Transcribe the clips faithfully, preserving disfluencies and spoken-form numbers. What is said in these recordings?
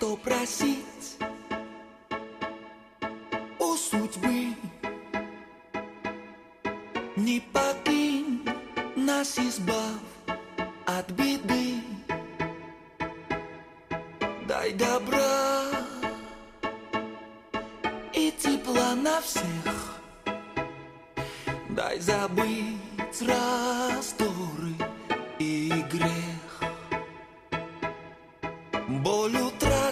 что просить у судьбы. Не покинь нас, избавь от беды. Дай добра и тепла на всех. Дай забыть раздоры и грех. Боль утрат,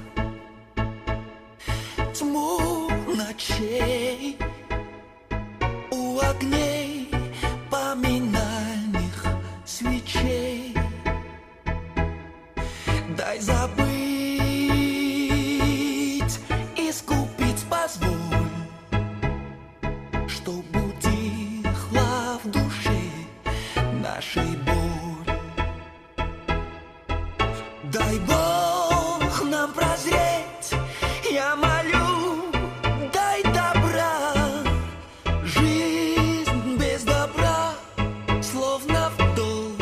тьму ночей, у огней поминальных свечей. Дай забыть, искупить позволь, чтоб утихла в душе нашей боль. Дай Бог нам прозреть, я молю, дай добра. Жизнь без добра словно в долг.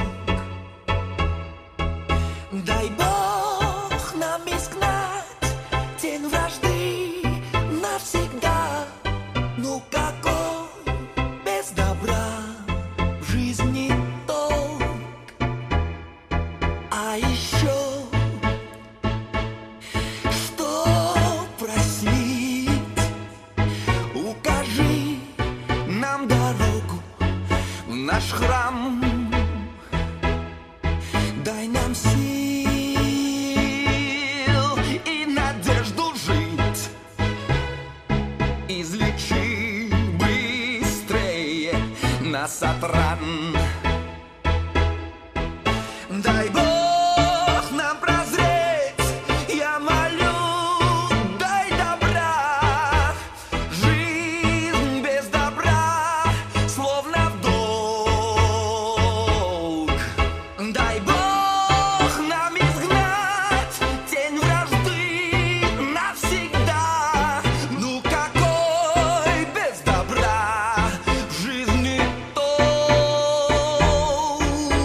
Дай Бог нам изгнать тень вражды навсегда. Ну какой без добра в жизни толк? А еще что просить? Укажи нам дорогу в наш храм. Дай нам сил и надежду жить. Излечи быстрее нас от ран. Дай Бог нам прозреть, я молю, дай добра. Жизнь без добра словно в долг. Дай Бог нам изгнать тень вражды навсегда. Ну какой без добра в жизни толк?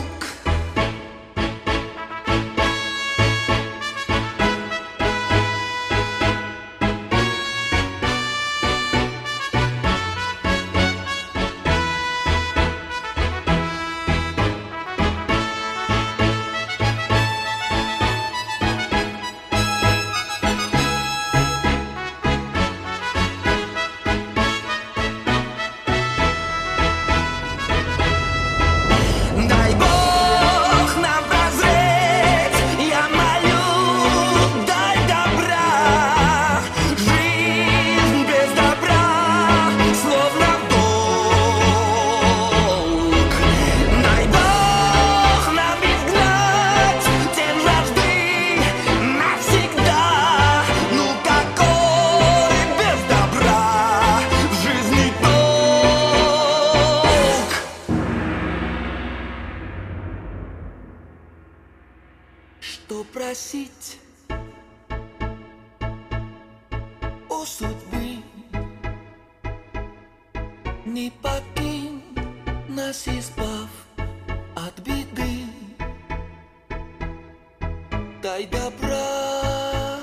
Дай Бог нам прозреть, я молю, дай добра. Жизнь без добра словно в долг. Дай Бог нам изгнать тень вражды навсегда. Ну какой без добра в жизни толк? Что просить у судьбы? Не покинь нас, избавь от беды. Дай добра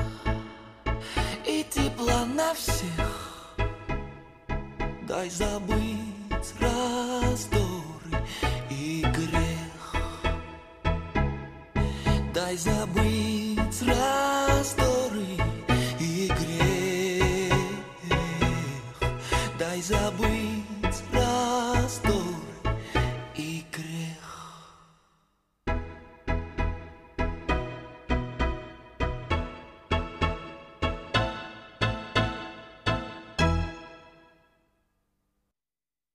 и тепла на всех. Дай забыть раздоры и грех. Дай забыть раз.